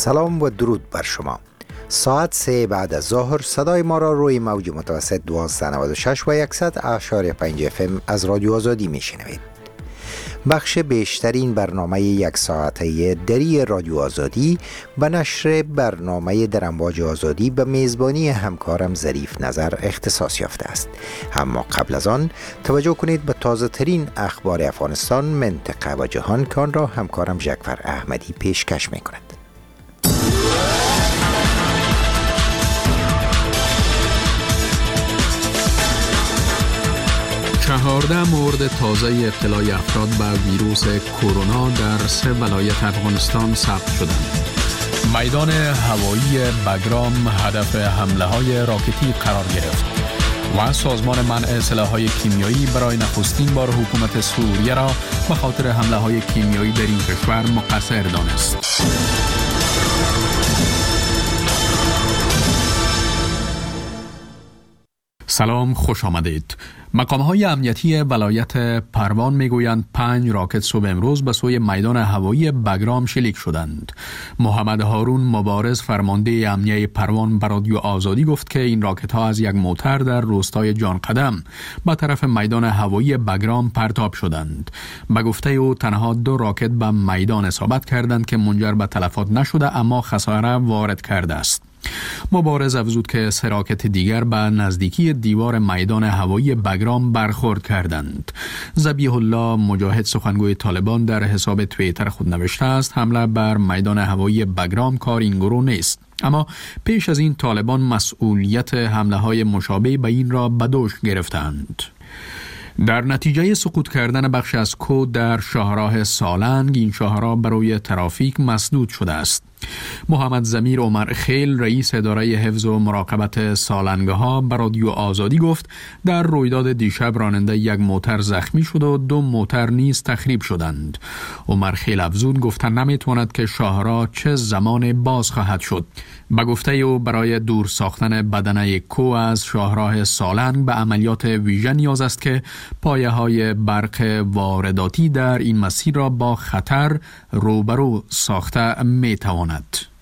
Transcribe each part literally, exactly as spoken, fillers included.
سلام و درود بر شما. ساعت سه بعد از ظهر صدای ما را روی موج متوسط دویست و نود و شش و صد اعشاری پنج اف ام از رادیو آزادی میشنوید. بخش بیشترین برنامه یک ساعته دری رادیو آزادی به نشر برنامه در امواج آزادی به میزبانی همکارم ظریف نظر اختصاص یافته است. اما قبل از آن توجه کنید به تازه ترین اخبار افغانستان، منطقه و جهان که آن را همکارم جعفر احمدی پیشکش می کند. چهارده مورد تازه ابتلا افراد به ویروس کرونا در سه ولایت افغانستان ثبت شدند. میدان هوایی بگرام هدف حمله های راکتی قرار گرفت و سازمان منع سلاح‌های کیمیایی برای نخستین بار حکومت سوریه را به خاطر حمله های کیمیایی در این کشور مقصر دانست. سلام، خوش آمدید. مقام‌های امنیتی ولایت پروان میگویند پنج راکت صبح امروز به سوی میدان هوایی بگرام شلیک شدند. محمد هارون مبارز فرمانده امنیه پروان به رادیو آزادی گفت که این راکت ها از یک موتر در روستای جان قدم به طرف میدان هوایی بگرام پرتاب شدند. به گفته او تنها دو راکت به میدان اصابت کردند که منجر به تلفات نشده اما خساره وارد کرده است. مبارز افزود که سه راکت دیگر به نزدیکی دیوار میدان هوایی بگرام برخورد کردند. ذبیح الله مجاهد سخنگوی طالبان در حساب توییتر خود نوشته است حمله بر میدان هوایی بگرام کار این گروه نیست، اما پیش از این طالبان مسئولیت حمله های مشابه به این را به دوش گرفتند. در نتیجه سقوط کردن بخش از کود در شاهراه سالنگ، این شاهراه برای ترافیک مسدود شده است. محمد ضمیر عمر خیل رئیس اداره حفظ و مراقبت سالنگ‌ها به رادیو آزادی گفت در رویداد دیشب راننده یک موتر زخمی شد و دو موتر نیز تخریب شدند. عمر خیل افزود گفتن نمیتواند که شاهراه چه زمان باز خواهد شد. به گفته او برای دور ساختن بدنه کو از شاهراه سالنگ به عملیات ویژه نیاز است که پایه های برق وارداتی در این مسیر را با خطر روبرو ساخته میتواند.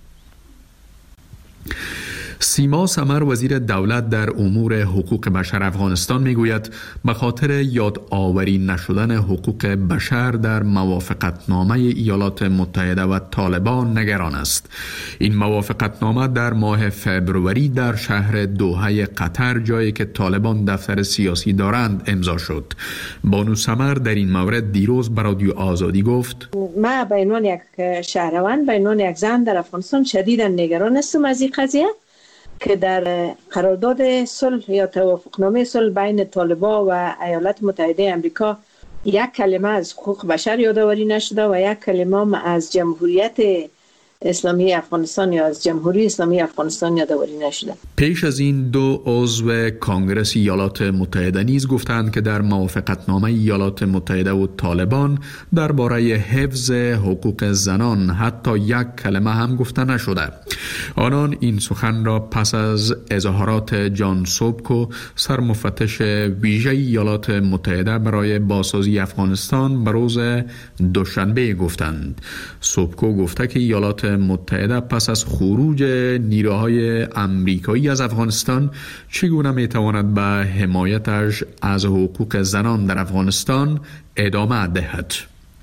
سیما سمر وزیر دولت در امور حقوق بشر افغانستان میگوید به خاطر یادآوری نشدن حقوق بشر در موافقتنامه ایالات متحده و طالبان نگران است. این موافقتنامه در ماه فبروری در شهر دوحه قطر، جایی که طالبان دفتر سیاسی دارند، امضا شد. بانو سمر در این مورد دیروز به رادیو آزادی گفت: ما به عنوان یک شهروند، به عنوان یک زن در افغانستان شدیداً نگران هستم از این قضیه که در قرارداد صلح یا توافقنامه صلح بین طالبان و ایالات متحده آمریکا یک کلمه از حقوق بشر یادآوری نشده و یک کلمه از جمهوریت اسلامی افغانستان یا از جمهوری اسلامی افغانستان یادآوری نشده. پیش از این دو عضو کانگرس ایالات متحده نیز گفتند که در موافقتنامه ایالات متحده و طالبان درباره حفظ حقوق زنان حتی یک کلمه هم گفته نشده. آنان این سخن را پس از اظهارات جان سوبکو، سرمفتش ویژه ایالات متحده برای بازسازی افغانستان، به روز دوشنبه گفتند. سوبکو گفته که ایالات متحده پس از خروج نیروهای امریکایی از افغانستان چگونه میتواند به حمایتش از حقوق زنان در افغانستان ادامه دهد.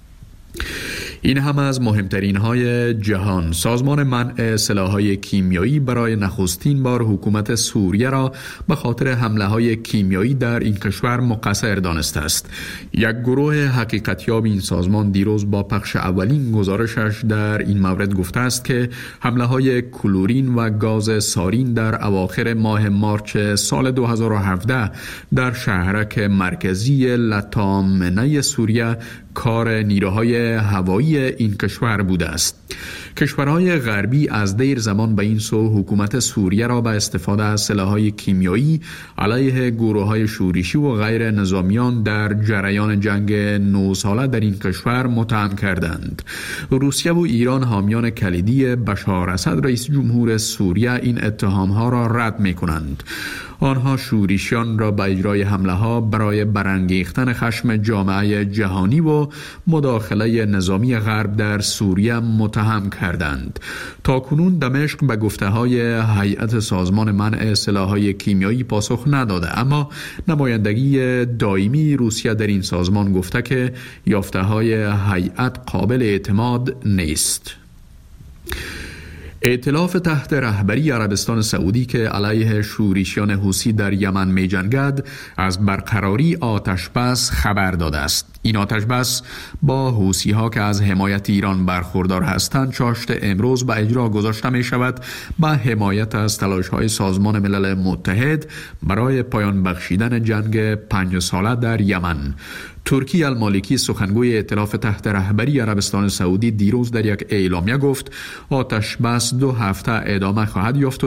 این هم از مهمترین های جهان. سازمان منع سلاح‌های کیمیایی برای نخستین بار حکومت سوریه را به خاطر حمله های کیمیایی در این کشور مقصر دانسته است. یک گروه حقیقتیاب این سازمان دیروز با پخش اولین گزارشش در این مورد گفته است که حمله های کلورین و گاز سارین در اواخر ماه مارچ سال دو هزار و هفده در شهرک مرکزی لطامنه سوریه کار نیروهای هوایی این کشور بوده است. کشورهای غربی از دیر زمان به این سو حکومت سوریه را به استفاده از سلاح‌های کیمیایی علیه گروه‌های شورشی و غیر نظامیان در جریان جنگ نه ساله در این کشور متهم کردند. روسیه و ایران، حامیان کلیدی بشار اسد رئیس جمهور سوریه، این اتهام‌ها را رد می‌کنند. آنها شورشیان را به اجرای حمله ها برای برانگیختن خشم جامعه جهانی و و مداخله نظامی غرب در سوریه متهم کردند. تاکنون دمشق به گفته‌های هیئت سازمان منع سلاح‌های کیمیایی پاسخ نداده، اما نمایندگی دائمی روسیه در این سازمان گفته که یافته‌های هیئت قابل اعتماد نیست. ائتلاف تحت رهبری عربستان سعودی که علیه شورشیان حوثی در یمن می جنگد از برقراری آتش بس خبر داده است. این آتش بس با حوثی ها که از حمایت ایران برخوردار هستند چاشت امروز به اجرا گذاشته می شود به حمایت از تلاش های سازمان ملل متحد برای پایان بخشیدن جنگ پنج ساله در یمن. ترکی المالکی سخنگوی ائتلاف تحت رهبری عربستان سعودی دیروز در یک اعلامیه گفت آتش بس دو هفته ادامه خواهد یافت